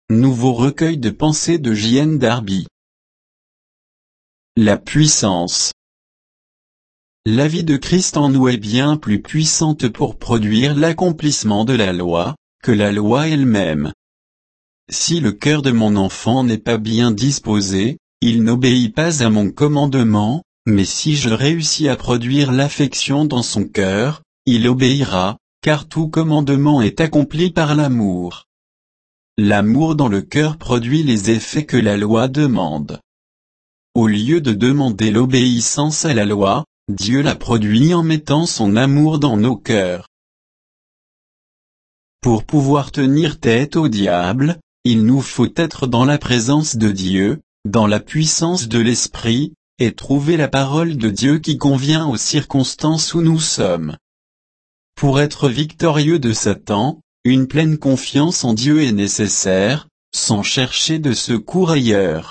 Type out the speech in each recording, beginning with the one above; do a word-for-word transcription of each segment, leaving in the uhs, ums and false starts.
Nouveau recueil de pensées de J N Darby. La puissance. La vie de Christ en nous est bien plus puissante pour produire l'accomplissement de la loi, que la loi elle-même. Si le cœur de mon enfant n'est pas bien disposé, il n'obéit pas à mon commandement, mais si je réussis à produire l'affection dans son cœur, il obéira, car tout commandement est accompli par l'amour. L'amour dans le cœur produit les effets que la loi demande. Au lieu de demander l'obéissance à la loi, Dieu la produit en mettant son amour dans nos cœurs. Pour pouvoir tenir tête au diable, il nous faut être dans la présence de Dieu, dans la puissance de l'Esprit, et trouver la parole de Dieu qui convient aux circonstances où nous sommes. Pour être victorieux de Satan, une pleine confiance en Dieu est nécessaire, sans chercher de secours ailleurs.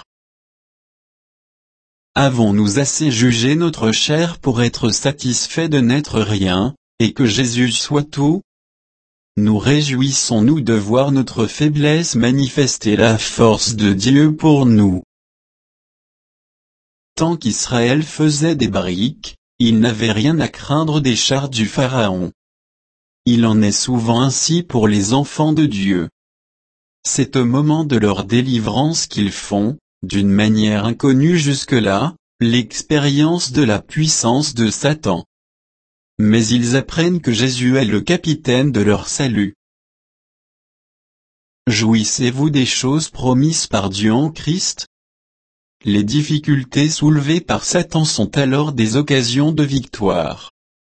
Avons-nous assez jugé notre chair pour être satisfaits de n'être rien, et que Jésus soit tout? Nous réjouissons-nous de voir notre faiblesse manifester la force de Dieu pour nous. Tant qu'Israël faisait des briques, il n'avait rien à craindre des chars du Pharaon. Il en est souvent ainsi pour les enfants de Dieu. C'est au moment de leur délivrance qu'ils font, d'une manière inconnue jusque-là, l'expérience de la puissance de Satan. Mais ils apprennent que Jésus est le capitaine de leur salut. Jouissez-vous des choses promises par Dieu en Christ? Les difficultés soulevées par Satan sont alors des occasions de victoire.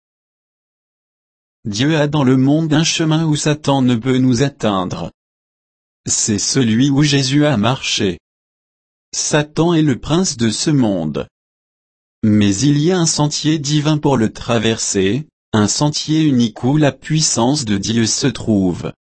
Dieu a dans le monde un chemin où Satan ne peut nous atteindre. C'est celui où Jésus a marché. Satan est le prince de ce monde. Mais il y a un sentier divin pour le traverser, un sentier unique où la puissance de Dieu se trouve.